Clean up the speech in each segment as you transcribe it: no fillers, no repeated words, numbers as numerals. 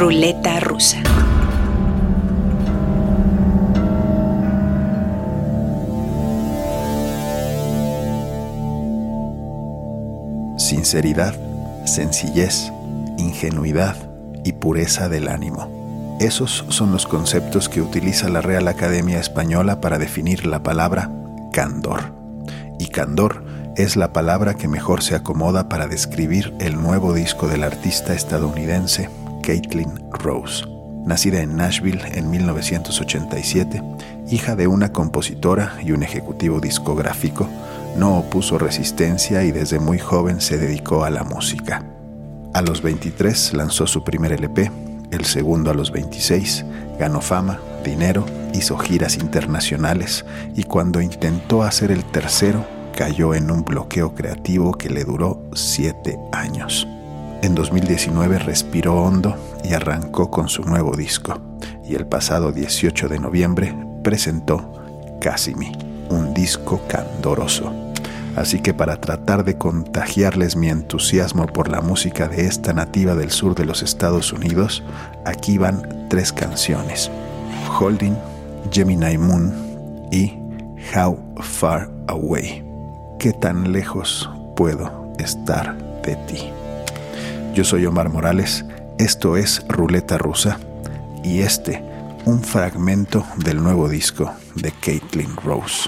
Ruleta rusa. Sinceridad, sencillez, ingenuidad y pureza del ánimo. Esos son los conceptos que utiliza la Real Academia Española para definir la palabra candor. Y candor es la palabra que mejor se acomoda para describir el nuevo disco del artista estadounidense Caitlin Rose. Nacida en Nashville en 1987, hija de una compositora y un ejecutivo discográfico, no opuso resistencia y desde muy joven se dedicó a la música. A los 23 lanzó su primer LP, el segundo a los 26, ganó fama, dinero, hizo giras internacionales y cuando intentó hacer el tercero, cayó en un bloqueo creativo que le duró 7 años. En 2019 respiró hondo y arrancó con su nuevo disco, y el pasado 18 de noviembre presentó Casi Me, un disco candoroso. Así que para tratar de contagiarles mi entusiasmo por la música de esta nativa del sur de los Estados Unidos, aquí van 3 canciones: Holding, Gemini Moon y How Far Away. ¿Qué tan lejos puedo estar de ti? Yo soy Omar Morales, esto es Ruleta Rusa y un fragmento del nuevo disco de Caitlin Rose.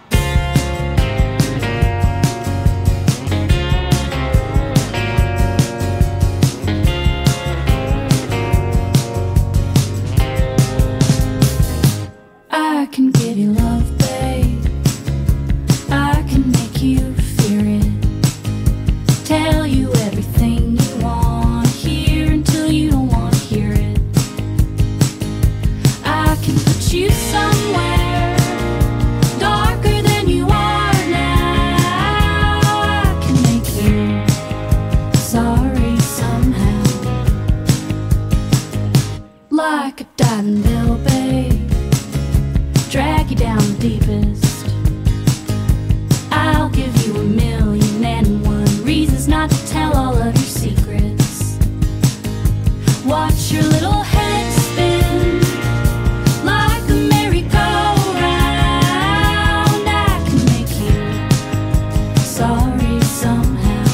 I can give you love, babe. I can make you fear it. Tell you everything you want to hear until you don't want to hear it. I can put you somewhere darker than you are now. I can make you sorry somehow. Like a diving bell, babe. Drag you down the deepest. I'll give you 1,000,001 reasons not to tell all of your secrets. Watch your little head spin like a merry-go-round. I can make you sorry somehow.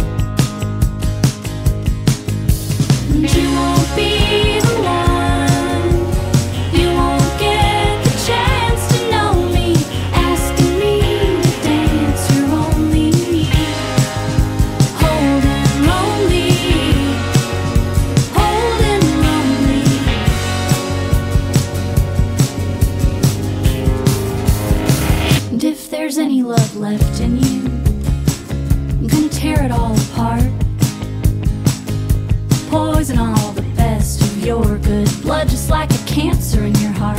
And you won't be the one. You won't get the chance to know me, asking me to dance. You're only holding lonely, holding lonely. And if there's any love left in you, I'm gonna tear it all apart. Poison all the best of your good blood, just like a cancer in your heart.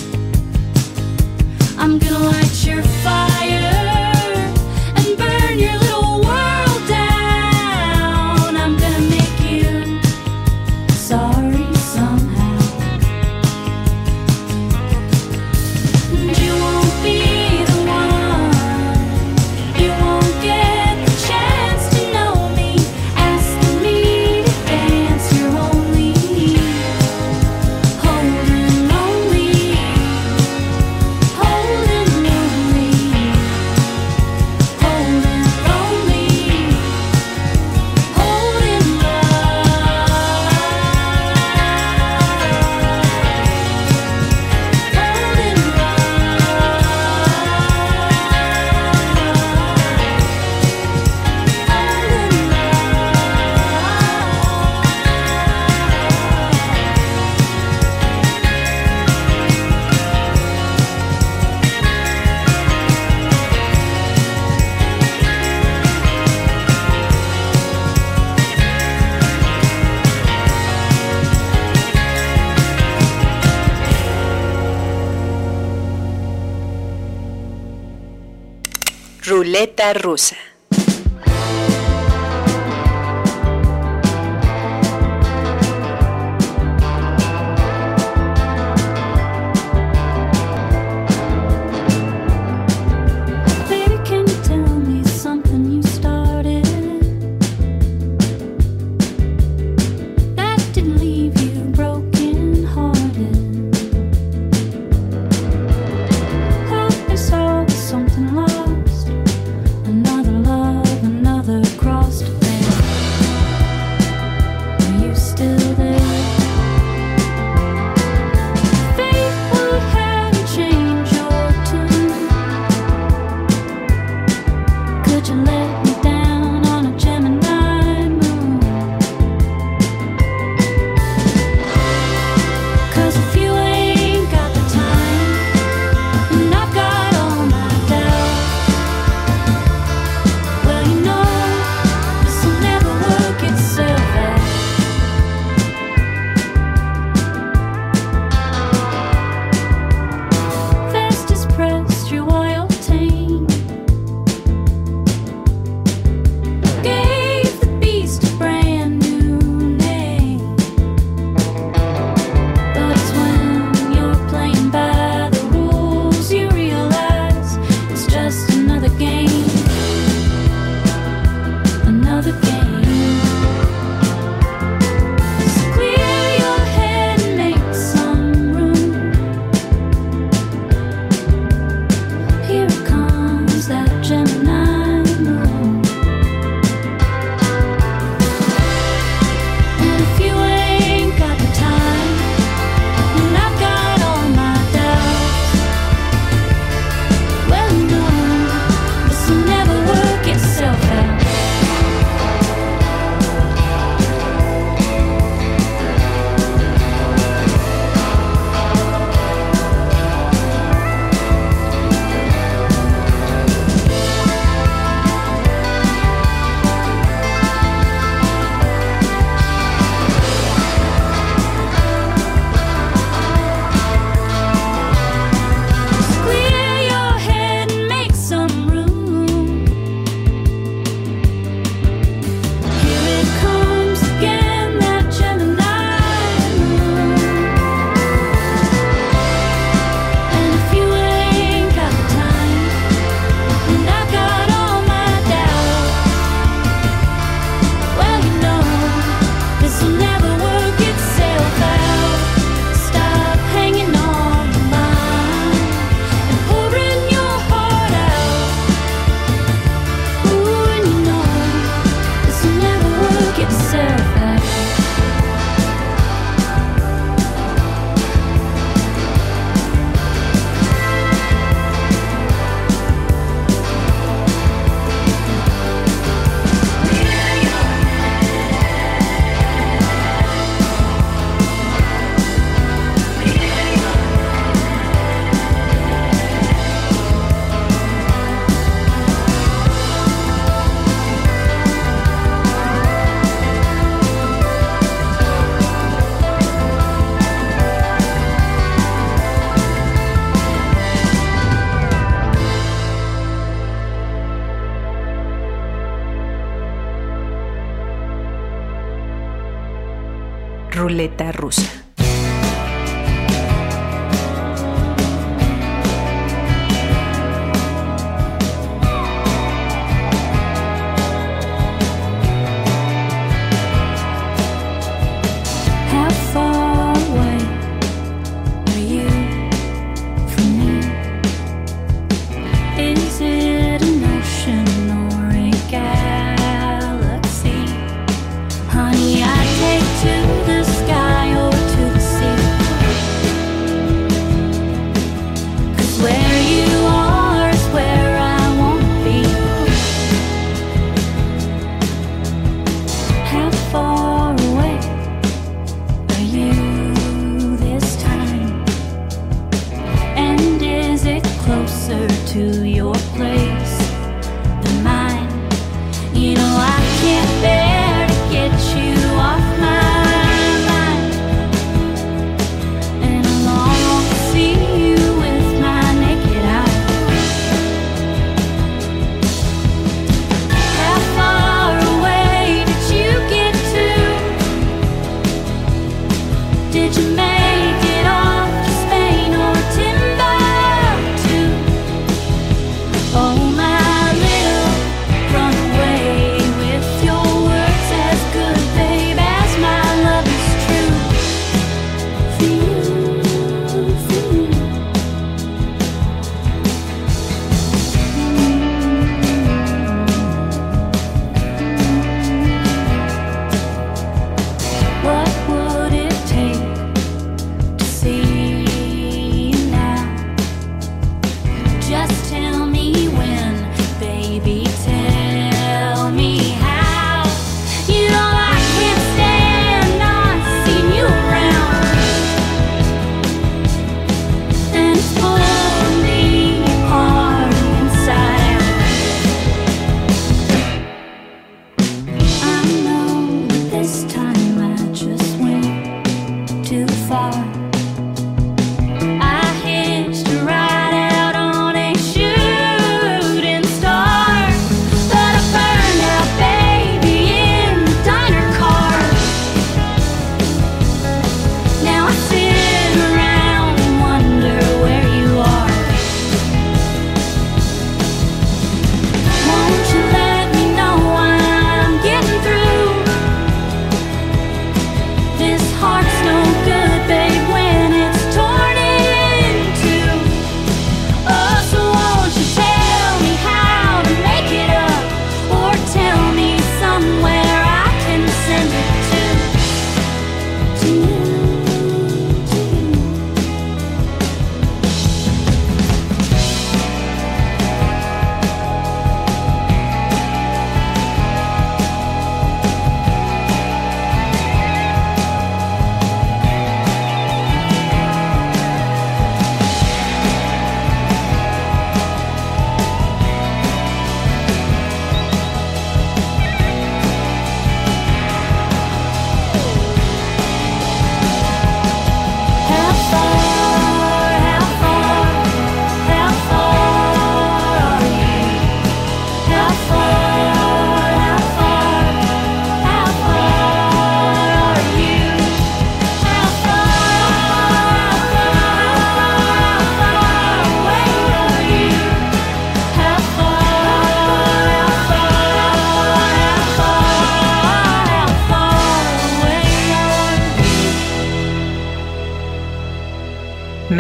I'm gonna light your fire and burn your little world down. I'm gonna make you sorry somehow. And you won't be the one. You won't get the chance to know me, asking me to dance. You're only holding lonely, holding lonely, holding lonely, holding love, holding Ruleta rusa. Baby, can you tell me something you started that didn't leave you another game. So clear your head and make some room. Here comes that Gemini moon. And if you ain't got the time, and I've got all my doubts, well, no, this'll never work itself out. Clear your head and make some room. Here it comes again, that Gemini moon. And if you ain't got the time, and I've got all my doubts, well, you know, this'll never work itself out. Stop hanging on the line and pouring your heart out. Ooh, and you know, this'll never work itself out. Ruleta rusa. How far away are you from me? Is it an ocean or a galaxy? Honey, I take to the sky or to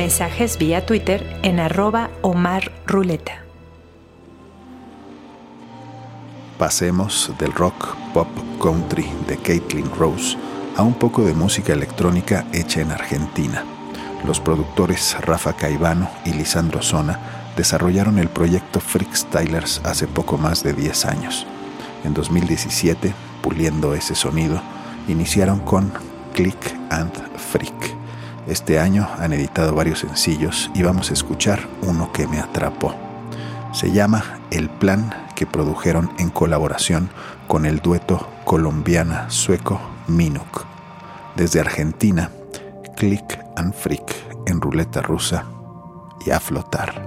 mensajes vía Twitter en @OmarRuleta. Pasemos del rock, pop, country de Caitlin Rose a un poco de música electrónica hecha en Argentina. Los productores Rafa Caivano y Lisandro Zona desarrollaron el proyecto Freakstylers hace poco más de 10 años. En 2017, puliendo ese sonido, iniciaron con Click and Freak. Este año han editado varios sencillos y vamos a escuchar uno que me atrapó. Se llama El Plan, que produjeron en colaboración con el dueto colombiana-sueco Minuk. Desde Argentina, Click and Freak en Ruleta Rusa y a flotar.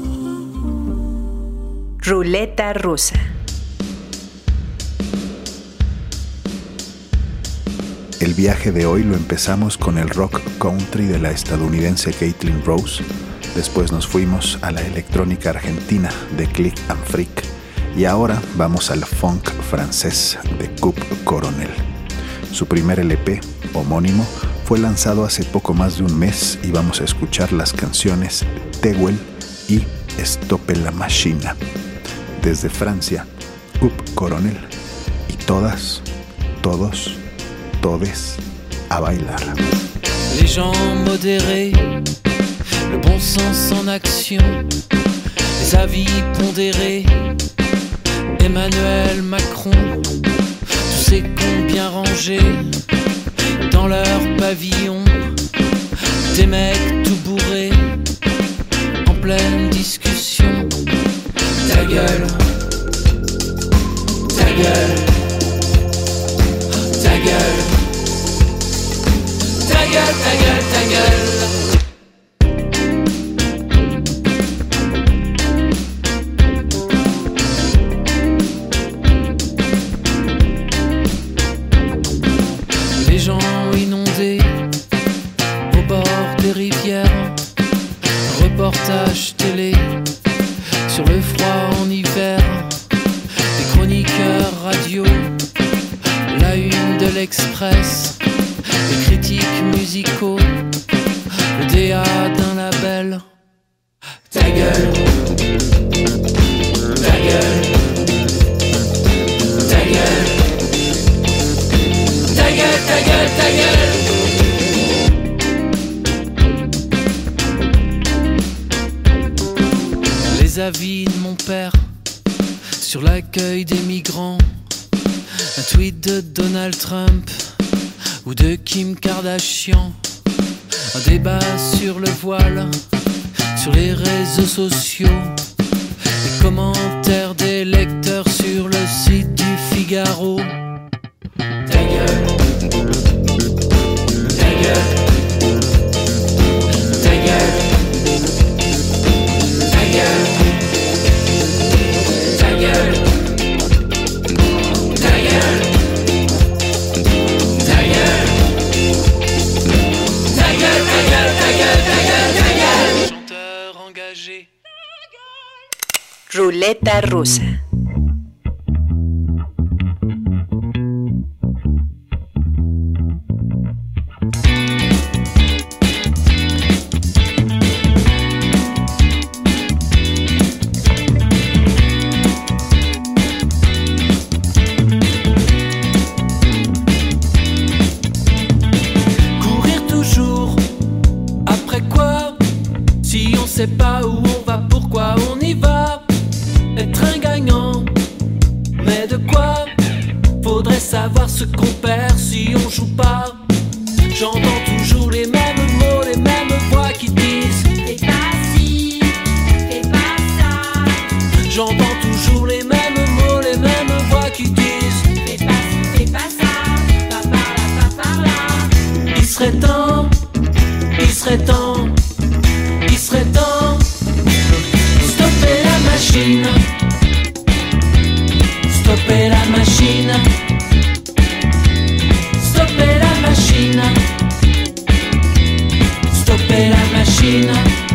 Ruleta Rusa. El viaje de hoy lo empezamos con el rock country de la estadounidense Caitlin Rose. Después nos fuimos a la electrónica argentina de Click and Freak. Y ahora vamos al funk francés de Coop Coronel. Su primer LP, homónimo, fue lanzado hace poco más de un mes y vamos a escuchar las canciones Tehuel y Stoppe la Machine. Desde Francia, Coop Coronel y todas, todos, todes a bailar. Les gens modérés, le bon sens en action, les avis pondérés, Emmanuel Macron, tous ces cons bien rangés dans leur pavillon, des mecs tout bourrés en pleine discussion. Ta gueule, ta gueule, ta gueule, ta gueule, ta gueule, ta gueule. Les gens inondés au bord des rivières, reportage télé sur le froid en hiver, les chroniqueurs radio, la une de l'Express, les critiques musicaux, le DA d'un label. Ta gueule, ta gueule, ta gueule, ta gueule, ta gueule, ta gueule. Les avis de mon père sur l'accueil des migrants, un tweet de Donald Trump ou de Kim Kardashian, un débat sur le voile sur les réseaux sociaux, les commentaires des lecteurs sur le site du Figaro. Ta gueule, ta gueule, ta gueule, ta gueule, ta gueule, ta gueule, ta gueule, ta gueule, ta gueule, ta gueule, ta gueule, ta gueule. Chanteur engagé. Ruleta rusa. On sait pas où on va, pourquoi on y va. Être un gagnant, mais de quoi? Faudrait savoir ce qu'on perd si on joue pas. J'entends toujours les mêmes mots, les mêmes voix qui disent fais pas ci, fais pas ça. J'entends toujours les mêmes mots, les mêmes voix qui disent fais pas ci, fais pas ça, pas par là, pas par là. Il serait temps, il serait temps, il serait temps. Stopper la machine, stopper la machine, stopper la machine, stopper la machine.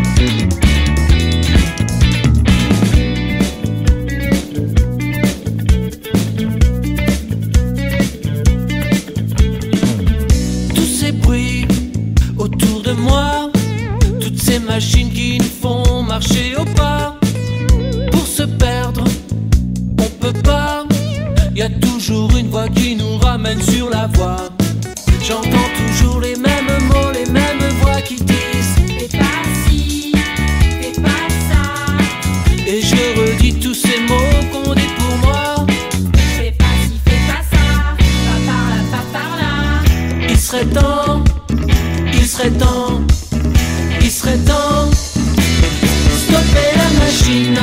Tous ces bruits autour de moi, toutes ces machines qui nous font marcher au pas. Pour se perdre, on peut pas. Y a toujours une voix qui nous ramène sur la voie. J'entends toujours les mêmes mots, les mêmes voix qui disent fais pas ci, fais pas ça. Et je redis tous ces mots qu'on dit pour moi. Fais pas ci, fais pas ça, pas par là, pas par là. Il serait temps, il serait temps, il serait temps. Stopper la machine,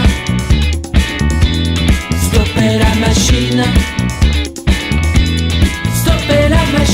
stopper la machine, stopper la machine.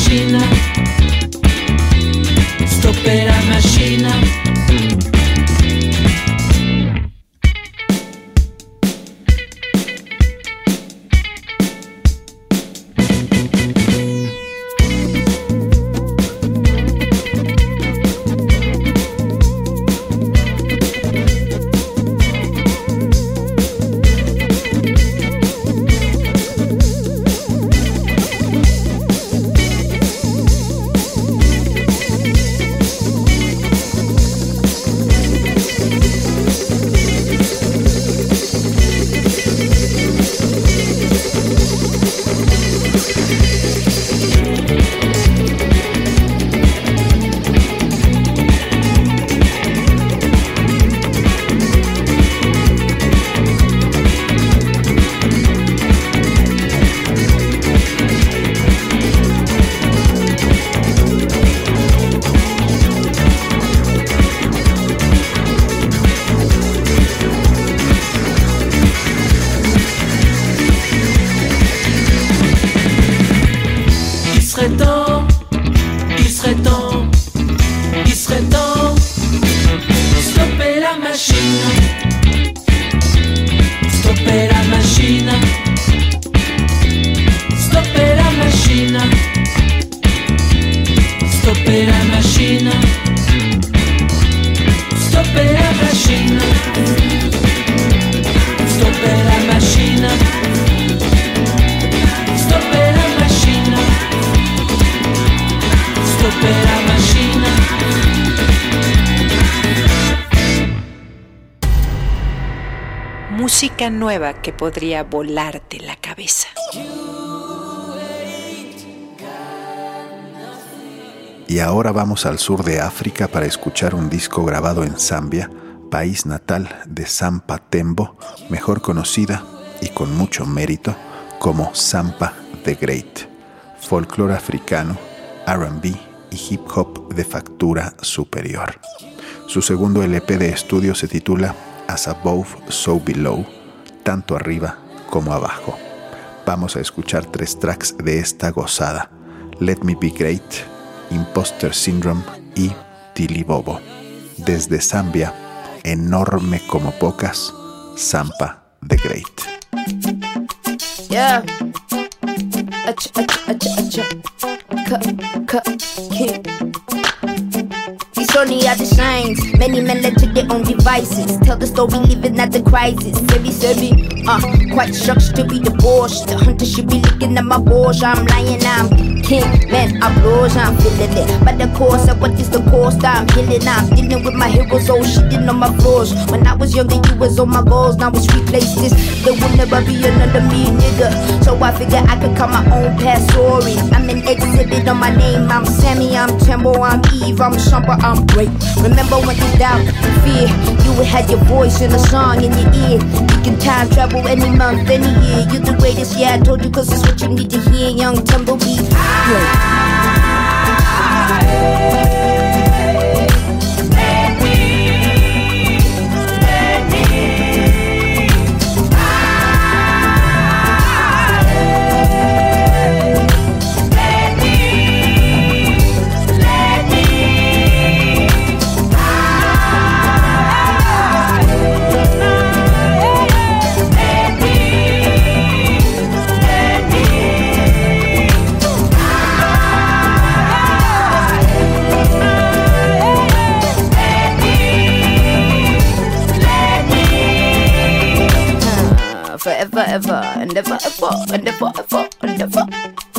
Stoppez la machine. Stoppez la machine. Stoppez la machine. Música nueva que podría volarte la cabeza. Y ahora vamos al sur de África para escuchar un disco grabado en Zambia, país natal de Sampa Tembo, mejor conocida y con mucho mérito como Sampa the Great, folclore africano, R&B y hip hop de factura superior. Su segundo LP de estudio se titula As Above, So Below, tanto arriba como abajo. Vamos a escuchar 3 tracks de esta gozada: Let Me Be Great, Imposter Syndrome y Tilibobo. Desde Zambia, enorme como pocas, Sampa the Great. Yeah. These only are the shines. Many men led to their own devices. Tell the story, living at the crisis. Quite shocked to be divorced. The hunter should be looking at my Porsche. I'm lying, I'm king, man, applause, I'm feeling it. But the course of what is the cost, I'm healing. I'm dealing with my heroes, oh shitting on my flaws. When I was younger, you was on my goals. Now it's replaced this. There will never be another me, nigga. So I figure I could cut my own past story. I'm an exhibit on my name. I'm Sammy, I'm Tembo, I'm Eve, I'm Shumper, I'm great. Remember when you doubt, fear, you would have your voice in a song in your ear. You can time travel any month, any year. You're the greatest, yeah, I told you, cause it's what you need to hear. Young Tumbleweed. Forever, ever, and ever, ever, and ever, ever, and ever.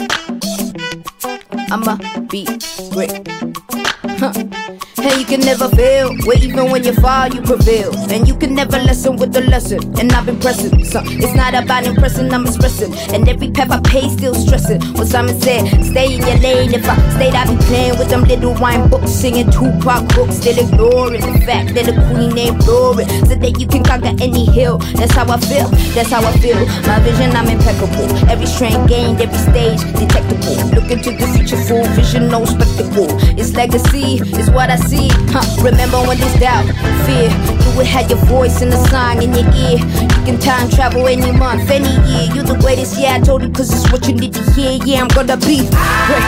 I'ma be great. Hey, you can never fail. Where even when you fall, you prevail. And you can never lessen with the lesson. And I've been pressing. So it's not about impressing, I'm expressing. And every path I pay, still stressing. What Simon said, stay in your lane. If I stayed, I'd be playing with them little wine books, singing Tupac books, still ignoring the fact that the queen ain't boring. So that you can conquer any hill. That's how I feel. That's how I feel. My vision, I'm impeccable. Every strength gained, every stage detectable. Look into the future, full vision, no spectacle. It's legacy, it's what I see. Remember when there's doubt, fear, you would have your voice in the song in your ear. You can time travel any month, any year. You're the greatest, yeah, I told you, cause it's what you need to hear. Yeah, I'm gonna be great.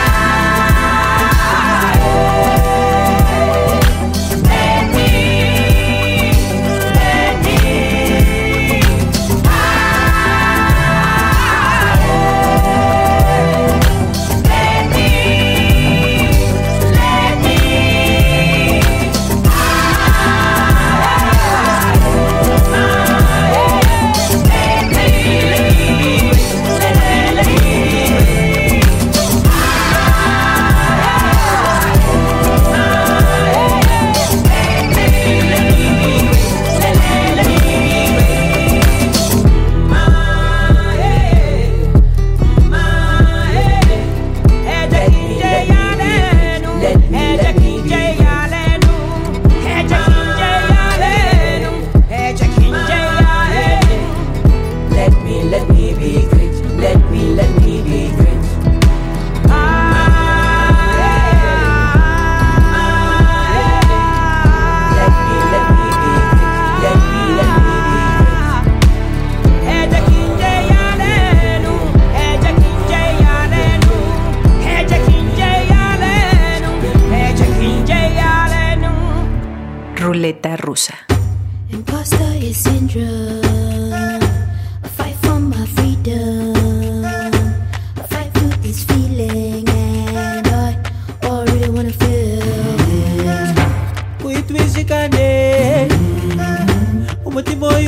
Ruleta rusa. Imposter syndrome. I fight for my freedom. I fight for this feeling, and I really wanna feel it. With Wizikane,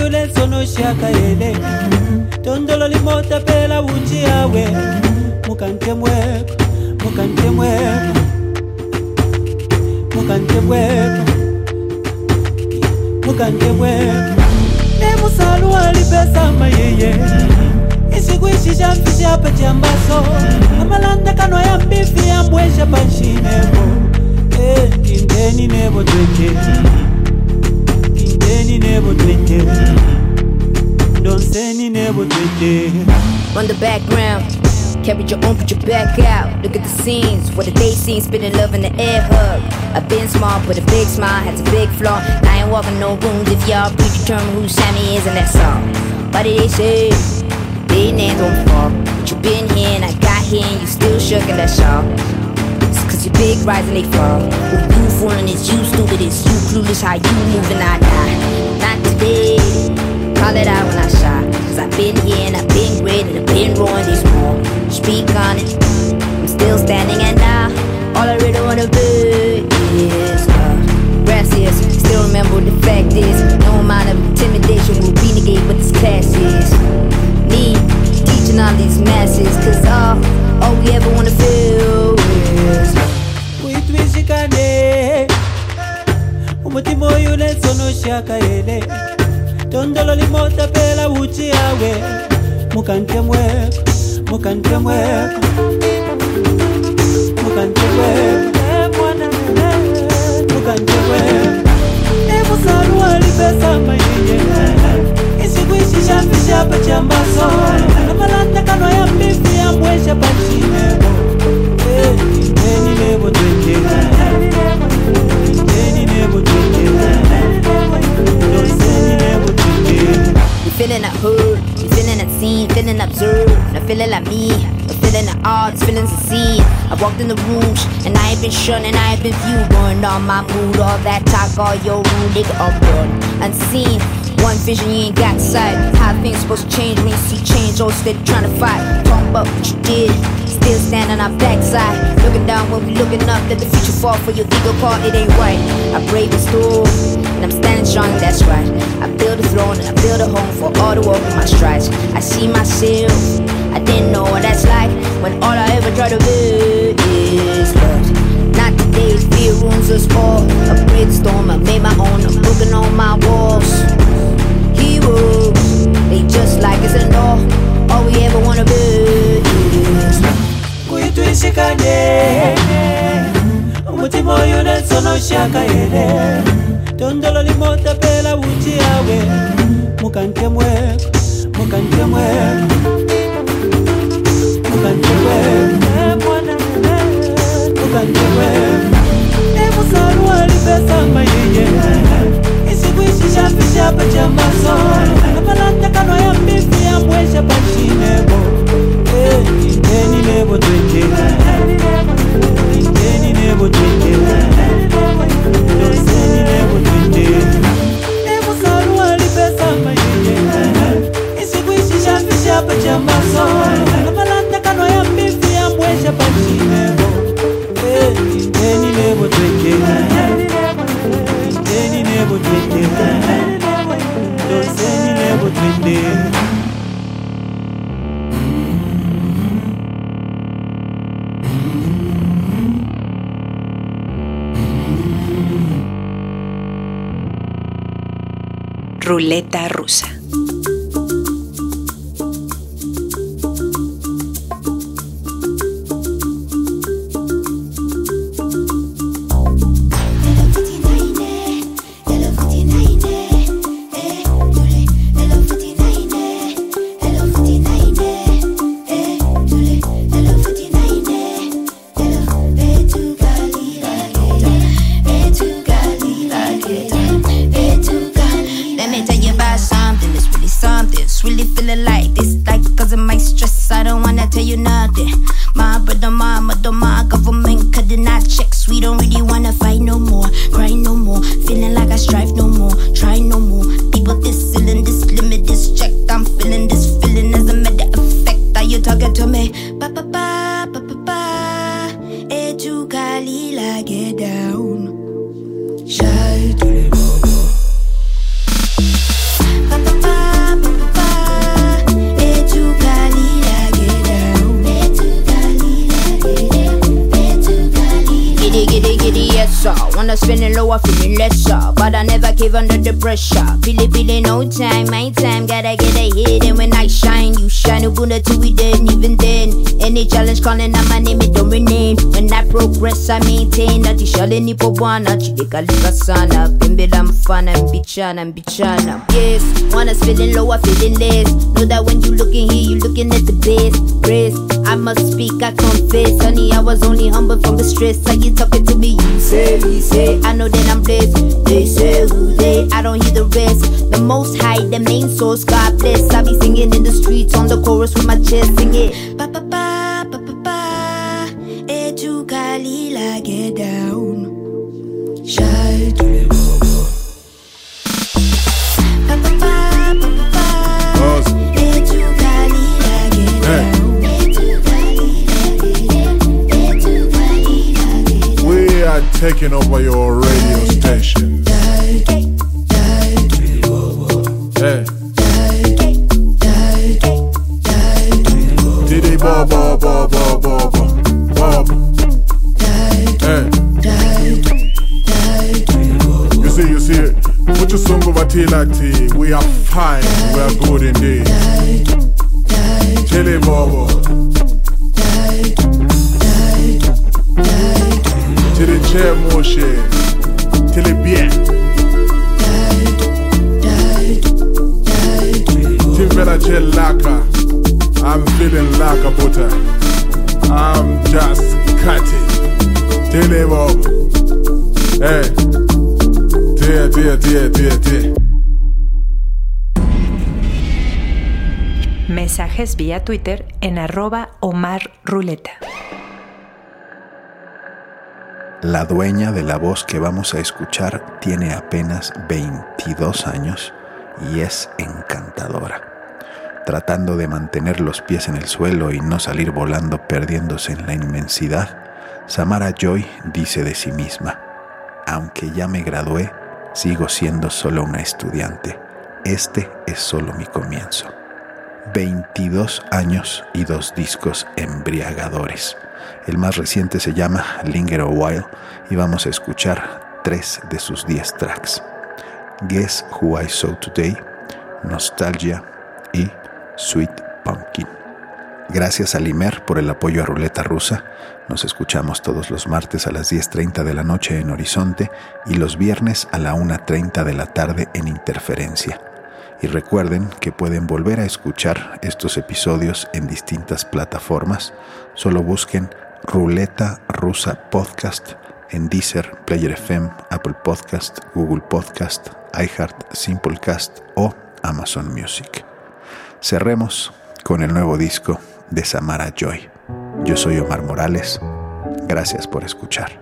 yule sono shaka ele tondolo limota pela uchi yawe mukante mweko mukante mweko mukante mweko mukante mweko nemusalu alipesa mayeye isikuishisha mfisha pachambaso amalanda kano ya mbifi ya mwesha panshinebo kindeni nebo twete kindeni nebo twete donseni nebo twete. On the background, carry your own, put your back out. Look at the scenes, what the day scene, spinning love in the air hug. I've been small, but a big smile, has a big flaw. I ain't walking no rooms if y'all predetermine who Sammy is in that song. What did they say? They names don't fall. But you been here and I got here and you still shook in that shawl. It's cause you big rise and they fall. Who you fooling, it's you stupid, it's you clueless, how you moving, I die. Not today, call it out when I shy. Cause I've been here and I've been great and I've been rolling these more. Speak on it, I'm still standing and now all I really wanna be is gracias. Still remember what the fact is. No amount of intimidation will be negated what this class is. Me, teaching all these masses. Cause all we ever wanna feel is Uitwishikane Umutimo yule sono shaka ele tondolo limota pela uchi yawe mukante mweko mukante mweko mukante mweko mukante mweko nemusalu alipesa mayeye isikuishisha mfisha pachambaso amalanda kano ya mbifi ya mwesha panshinebo kindeni nebo twete kindeni nebo twete donseni nebo twete. we feeling that hood, we feeling that scene, feeling observed. Not feeling like me, but feeling the odds, feeling the scene. I walked in the rooms, and I ain't been shunned, and I ain't been viewed. Going on my mood, all that talk, all your rude, nigga, I'm born unseen. One vision, you ain't got sight. How things supposed to change when you see change, all steady trying to fight. Talk about what you did, still stand on our backside. Looking down when we looking up, let the future fall for your ego part, it ain't right. I brave the storm, and I'm standing strong, that's right. I build a throne and I build a home for all the walk in my strides. I see myself, I didn't know what that's like when all I ever try to be is love. Not today, fear ruins us all. A brainstorm, I made my own, I'm looking on my walls. Heroes, they just like us and all we ever wanna be is love. Kuituishikane umutimo yule sono shaka ele tondolo limota pela uchi yawe mukante mweko mukante mweko mukante mweko mukante mweko nemusalu alipesa mayeye isikuishisha fisha pachambaso amalanda kano ya mbifi ya mwesha panshinebo kindeni nebo twete kindeni nebo twete donseni nebo twete nemusalu alipesa mayeye isikuishisha fisha pachambaso amalanda kano ya mbifi ya mwesha panshinebo kindeni nebo twete kindeni nebo twete donseni nebo twete. Ruleta rusa. Shy to the go-go. I feeling lesser, but I never cave under the pressure. Feeling no time, my time, gotta get a hit. And when I shine, you shine, Ubuntu till we dead. And even then, any challenge calling out my name, it don't rename. When I progress, I maintain that you shall any for one. Chidika sana, Pimbila mfana, Bichana. Yes, one is feeling low, I feeling less. Know that when you looking here, you looking at the best. Rest, I must speak, I confess. Honey, I was only humble from the stress. How you talking to me? You say, he say, I know that I'm blessed. They say who they, I don't hear the rest. The most high, the main source, God bless. I be singing in the streets on the chorus with my chest, sing it. Pa pa pa, pa pa pa, etu kalila get down. Shy to the bobo. Pa pa pa, pa pa pa, etu kalila get down. Etu kalila get down. We are taking over your radio station. Hey. Diddy bo bo bo bo bo bo bo. Hey. You see it. Put your song over Tilati. We are fine. We are good indeed. Diddy bo bo. Diddy chair moshe. Diddy bien. Timvela laka. I'm feeling like a butter. I'm just cutting. Diddy bo. Hey. Dear. Mensajes vía Twitter en @OmarRuleta. La dueña de la voz que vamos a escuchar tiene apenas 22 años y es encantadora. Tratando de mantener los pies en el suelo y no salir volando perdiéndose en la inmensidad, Samara Joy dice de sí misma: aunque ya me gradué, sigo siendo solo una estudiante. Este es solo mi comienzo. 22 años y 2 discos embriagadores. El más reciente se llama Linger a While y vamos a escuchar 3 de sus 10 tracks: Guess Who I Saw Today, Nostalgia y Sweet Pumpkin. Gracias a Limer por el apoyo a Ruleta Rusa. Nos escuchamos todos los martes a las 10:30 de la noche en Horizonte y los viernes a la 1:30 de la tarde en Interferencia. Y recuerden que pueden volver a escuchar estos episodios en distintas plataformas. Solo busquen Ruleta Rusa Podcast en Deezer, Player FM, Apple Podcast, Google Podcast, iHeart, Simplecast o Amazon Music. Cerremos con el nuevo disco de Samara Joy. Yo soy Omar Morales. Gracias por escuchar.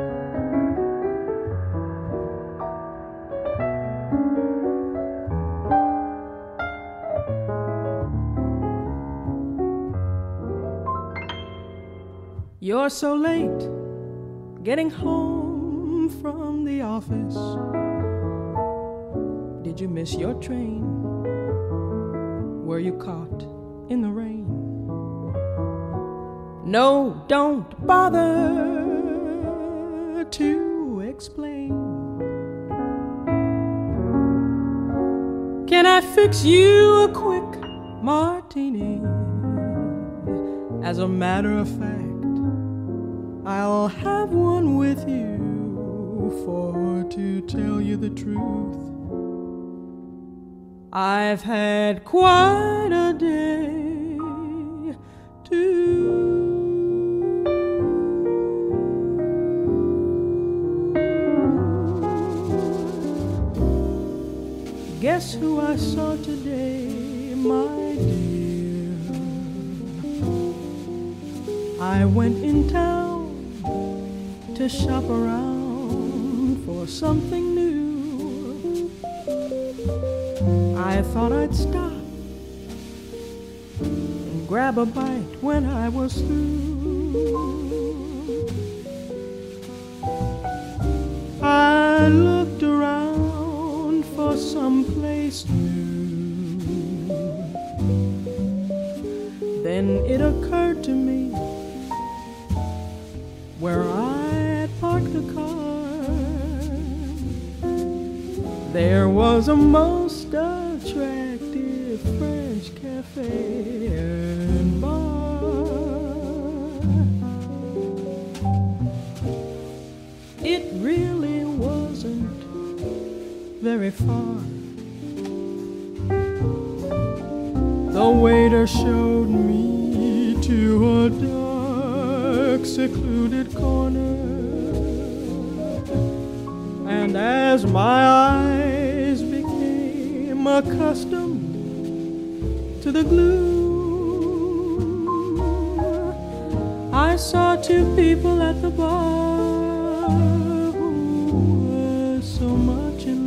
You're so late getting home from the office. Did you miss your train? Were you caught in the rain? No, don't bother to explain. Can I fix you a quick martini? As a matter of fact, I'll have one with you, for to tell you the truth, I've had quite a day too. Guess who I saw today, my dear? I went in town to shop around for something new. I thought I'd stop and grab a bite when I was through. I looked around for someplace new. Then it occurred to me where I had parked the car there was a most attractive French cafe and bar. It really wasn't very far. The waiter showed me to a dark, secluded corner, and as my eyes became accustomed to the gloom, I saw two people at the bar who were so much in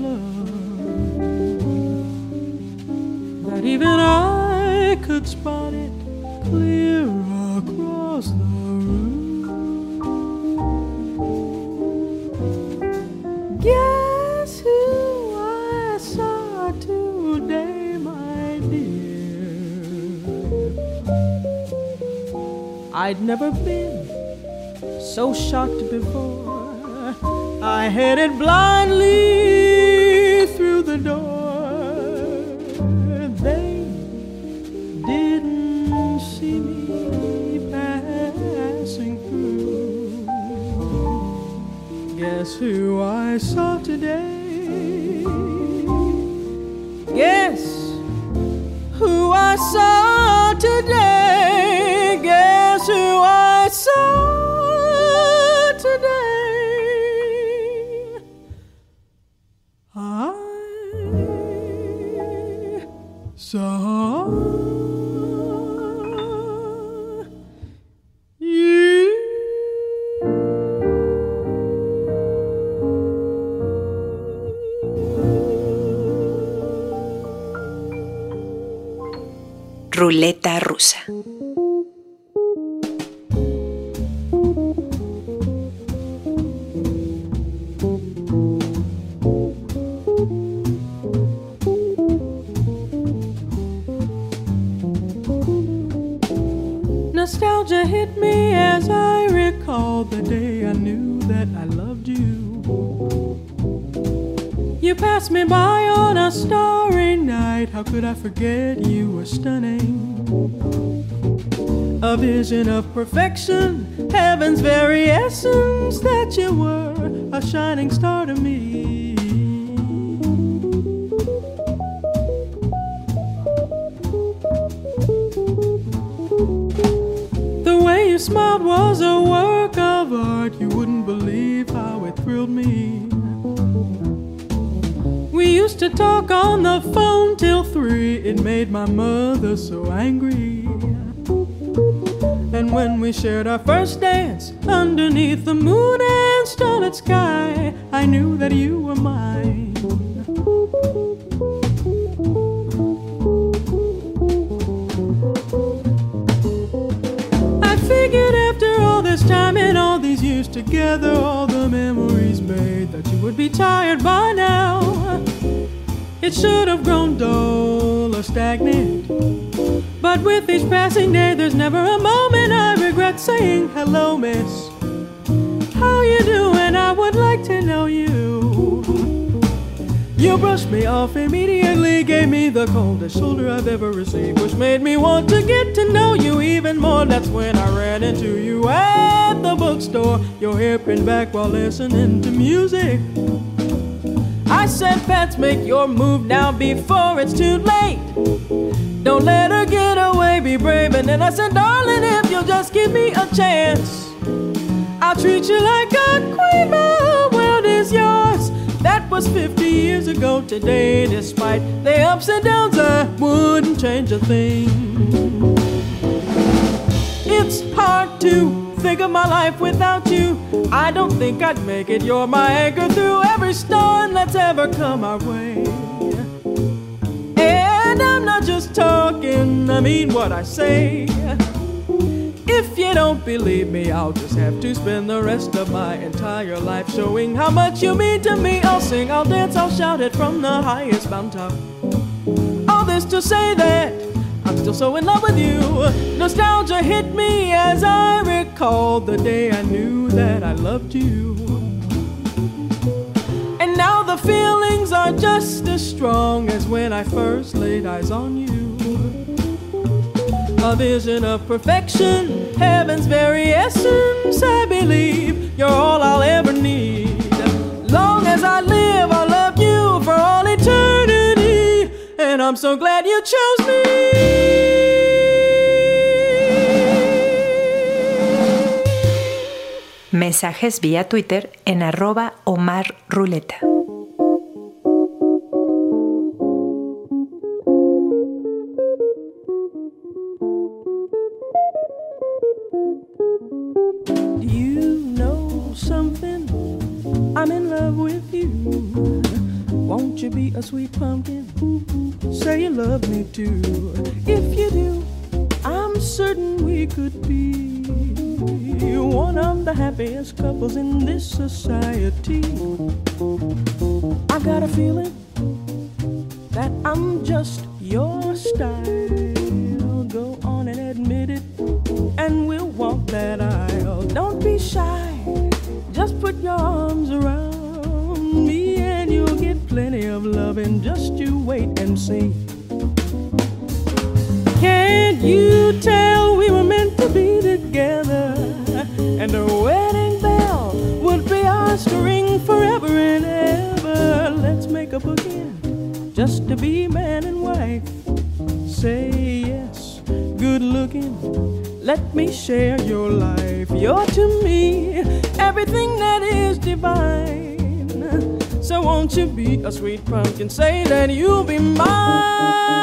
love that even I could spot it clear across the room. Guess who I saw today, my dear? I'd never been so shocked before. I headed blindly through the door. They didn't see me passing through. Guess who I saw today? Guess who I saw today? Guess who I saw today? I saw you. Ruleta rusa. Nostalgia hit me as I recalled the day I knew that I loved you. You passed me by on a starry night. How could I forget you were stunning? A vision of perfection, heaven's very essence, that you were a shining star to me. The way you smiled was a work of art. You wouldn't believe how it thrilled me. We used to talk on the phone till 3. It made my mother so angry. And when we shared our first dance underneath the moon and starlit sky, I knew that you were mine. I figured after all this time and all these years together, all the memories made, that you would be tired by now. It should have grown dull or stagnant, but with each passing day there's never a moment I regret saying hello, miss. How you doing? I would like to know you. You brushed me off immediately, gave me the coldest shoulder I've ever received, which made me want to get to know you even more. That's when I ran into you at the bookstore, your hair pinned back while listening to music. I said, Pats, make your move now before it's too late. Don't let her get away, be brave. And then I said, darling, if you'll just give me a chance, I'll treat you like a queen, my world is yours. That was 50 years ago today. Despite the ups and downs, I wouldn't change a thing. It's hard to think of my life without you. I don't think I'd make it. You're my anchor through every storm that's ever come our way. And I'm not just talking, I mean what I say. If you don't believe me, I'll just have to spend the rest of my entire life showing how much you mean to me. I'll sing, I'll dance, I'll shout it from the highest mountaintop. All this to say that I'm still so in love with you. Nostalgia hit me as I recalled the day I knew that I loved you. And now the the feelings are just as strong as when I first laid eyes on you. A vision of perfection, heaven's very essence, I believe you're all I'll ever need. Long as I live, I'll love you for all eternity, and I'm so glad you chose me. Mensajes vía Twitter en @OmarRuleta. You know something? I'm in love with you. Won't you be a sweet pumpkin? Say you love me too. If you do, I'm certain we could be one of the happiest couples in this society. I got a feeling that I'm just your style. Go on and admit it, and we'll walk that aisle. Don't be shy, just put your arms around me, and you'll get plenty of loving. Just you wait and see. Can't you tell we were meant to be together? And a wedding bell would be ours to ring forever and ever. Let's make a bookend just to be man and wife. Say yes, good looking, let me share your life. You're to me everything that is divine. So won't you be a sweet pumpkin? Say that you'll be mine.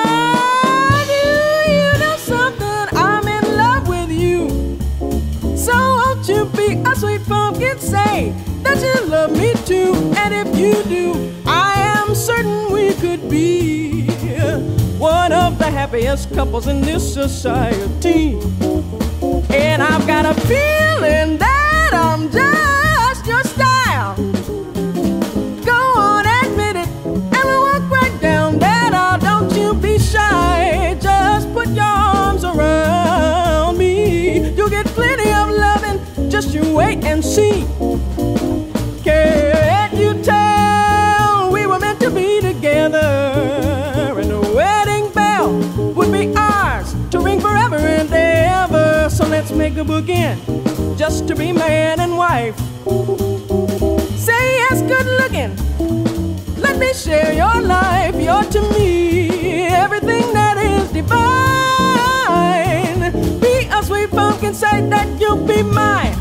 You know something? I'm in love with you. So won't you be a sweet pumpkin? Say that you love me too. And if you do, I am certain we could be one of the happiest couples in this society. And I've got a feeling that I'm just your style. Go on, admit it, and we'll walk right down that aisle. Don't you be shy, just put your arms around me. You'll get plenty of loving, just you wait and see. Can't you tell we were meant to be together? And the wedding bell would be ours to ring forever and ever. So let's make a bookend just to be man and wife. Say yes, good looking, let me share your life. You're to me everything that is divine. Be a sweet pumpkin, say that you'll be mine.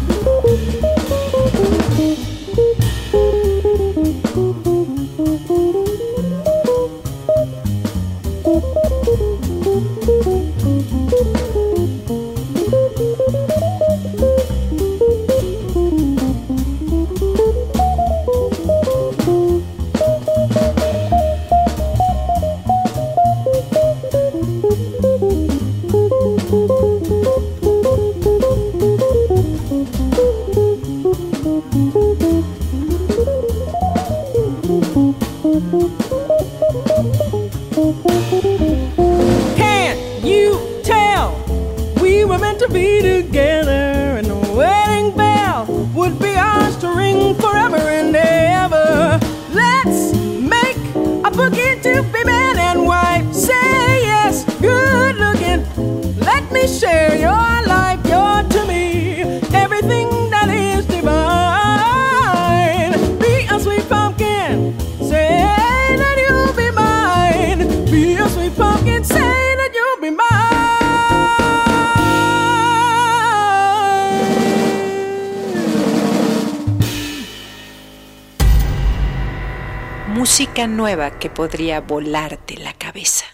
Can't you tell we were meant to be together? And the wedding bell would be ours to ring forever and ever. Let's make a boogie to be man and wife. Say yes, good looking, let me share your life. You're to me everything that is divine. Be a sweet pumpkin, say that you'll be mine. Be a sweet pumpkin, say that you'll be mine. Música nueva que podría volarte la cabeza.